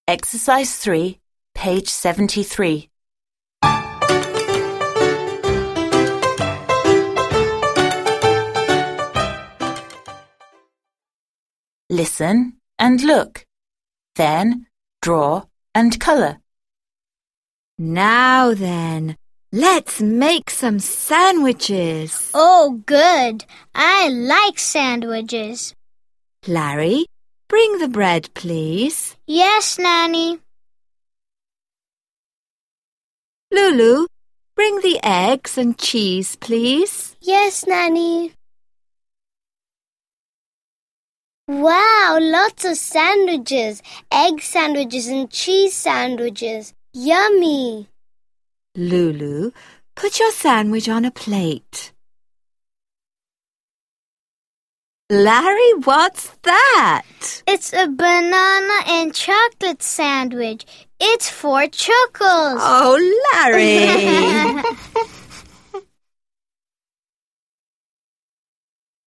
Exercise 3, page 73. Listen and look. Then draw and colour. Now then, let's make some sandwiches. Oh, good. I like sandwiches. Larry, bring the bread, please. Yes, Nanny. Lulu, bring the eggs and cheese, please. Yes, Nanny. Wow, lots of sandwiches. Egg sandwiches and cheese sandwiches. Yummy. Lulu, put your sandwich on a plate. Larry, what's that? It's a banana and chocolate sandwich. It's for Chuckles. Oh, Larry!